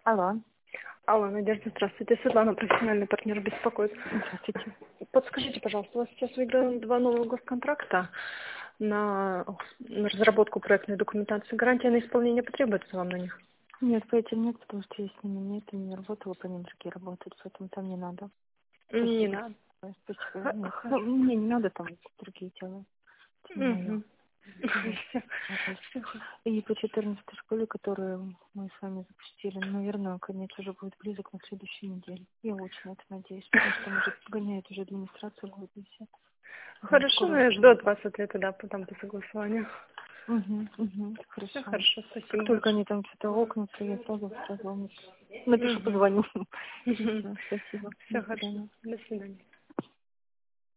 Алло. Алло, Надежда, здравствуйте. Светлана, профессиональный партнер, беспокоит. Здравствуйте. Подскажите, пожалуйста, у вас сейчас выиграно 2 новых госконтракта на разработку проектной документации. Гарантия на исполнение потребуется вам на них? Нет, по этим нет, потому что я с ними не работала, по ним другие работают, поэтому там не надо. Не Спасибо. надо. Спасибо. Нет. Ну, Хорошо. мне не надо там другие делать. Это не мое. Мгм. Вот. Всё. Всё. И по 14 школе, которую мы с вами запустили, наверное, конец уже будет близок на следующей неделе. Я очень на это надеюсь, потому что там уже гоняет уже администрация будет и все. Хорошо, но я жду от вас ответа, да, потом по согласованию. Все Хорошо. хорошо, Как спасибо только большое. они там что-то окнутся, я сразу вам напишу, Мгм. позвоню. Мгм. Всё, спасибо. До Все хорошо. свидания. До свидания.